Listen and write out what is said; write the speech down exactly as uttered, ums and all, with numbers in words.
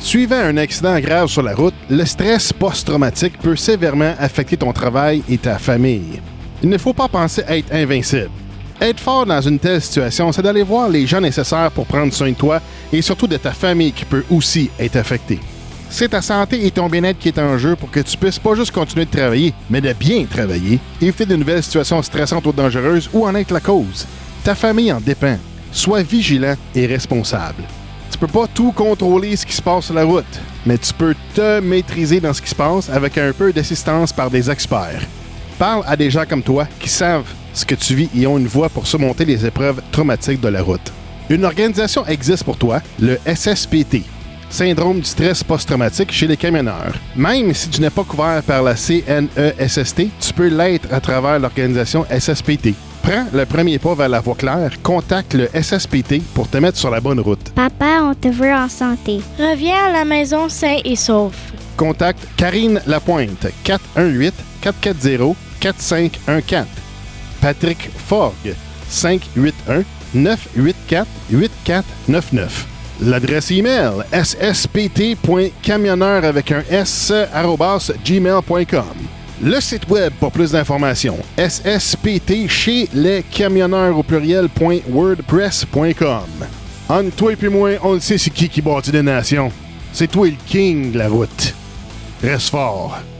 Suivant un accident grave sur la route, le stress post-traumatique peut sévèrement affecter ton travail et ta famille. Il ne faut pas penser être invincible. Être fort dans une telle situation, c'est d'aller voir les gens nécessaires pour prendre soin de toi et surtout de ta famille qui peut aussi être affectée. C'est ta santé et ton bien-être qui est en jeu pour que tu puisses pas juste continuer de travailler, mais de bien travailler, éviter de nouvelles situations stressantes ou dangereuses ou en être la cause. Ta famille en dépend. Sois vigilant et responsable. Tu peux pas tout contrôler ce qui se passe sur la route, mais tu peux te maîtriser dans ce qui se passe avec un peu d'assistance par des experts. Parle à des gens comme toi qui savent ce que tu vis et ont une voix pour surmonter les épreuves traumatiques de la route. Une organisation existe pour toi, le S S P T, Syndrome du stress post-traumatique chez les camionneurs. Même si tu n'es pas couvert par la C N E S S T, tu peux l'être à travers l'organisation S S P T. Prends le premier pas vers la voie claire, contacte le S S P T pour te mettre sur la bonne route. Papa, on te veut en santé. Reviens à la maison sain et sauf. Contacte Karine Lapointe, quatre un huit, quatre quatre zéro, quatre cinq un quatre. Patrick Forgue, cinq huit un, neuf huit quatre, huit quatre neuf neuf. L'adresse email s s p t point camionneur avec un s arobase gmail point com. Le site web pour plus d'informations, S S P T chez les camionneurs au pluriel.wordpress point com. Entre toi et puis moi, on le sait c'est qui qui bâtit des nations. C'est toi le king de la route. Reste fort.